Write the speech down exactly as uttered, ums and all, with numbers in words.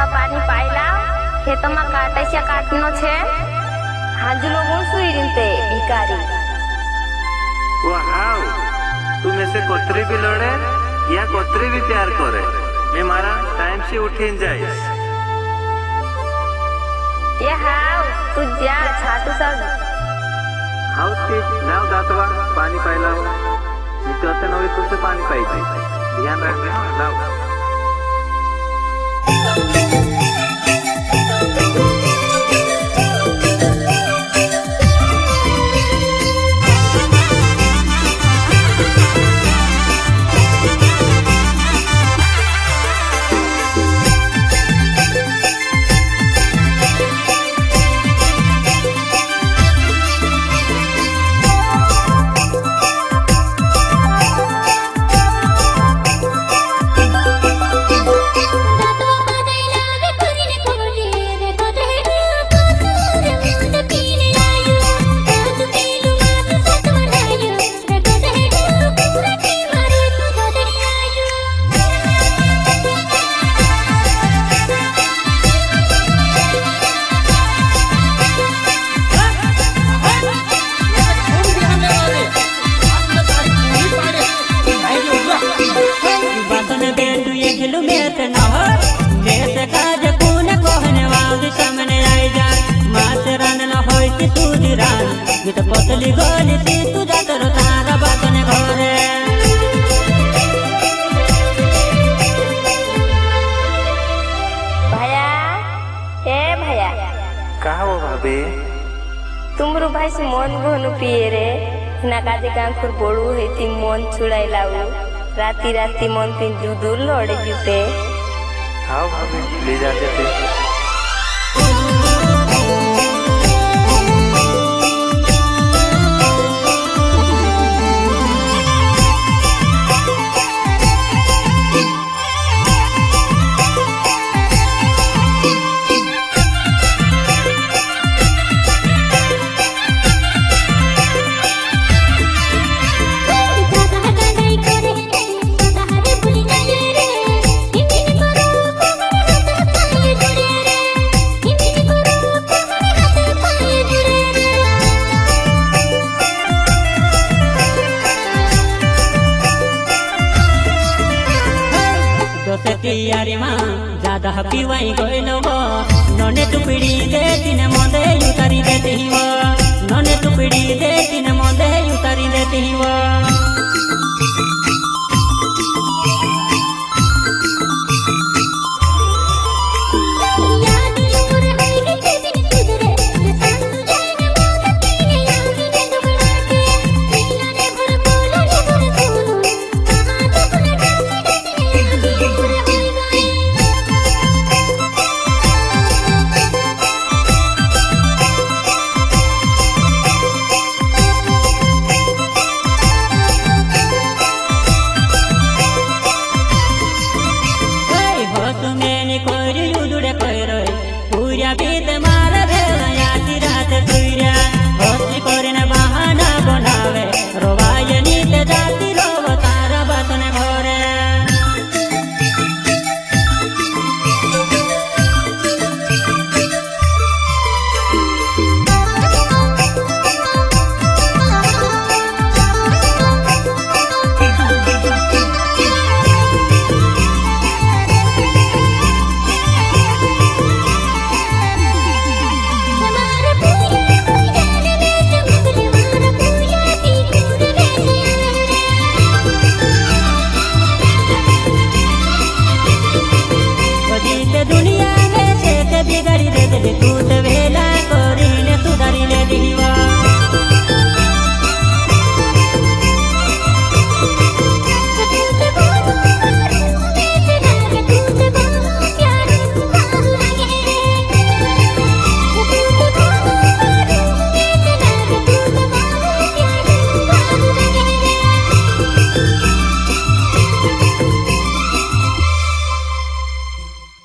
पानी पाइला खेतमा काटे काटनो छे हाजू लोगों सुई रिनते भिकारी वो हाउ तुम ऐसे कोतरी भी लड़े या कोतरी भी प्यार करे मैं मारा टाइम से उठीन जाए ये हाउ तू जा छाटू सब हाउ ती नाव दातवा पानी पाइला तो अतन होई तुझसे पानी पाई थी ध्यान रखना लाओ गीत पतली गली ती तुझा तर तारा बातने घरे भैया ए भैया कहा वो भाभी तुमरो भाई से मन गोनु पिए रे ना काजे कांकुर बोलू हेती मन छुड़ाई लाऊ राती राती मन पिन जुदू लड़े जुते हाँ भाभी ले जा जाते यारी माँ ज्यादा पीवाई गइलो वो नने टुकड़ी दे तीन मोदे उतारी देती वो नने टुकड़ी दे तीन मोदे उतारी देती वो।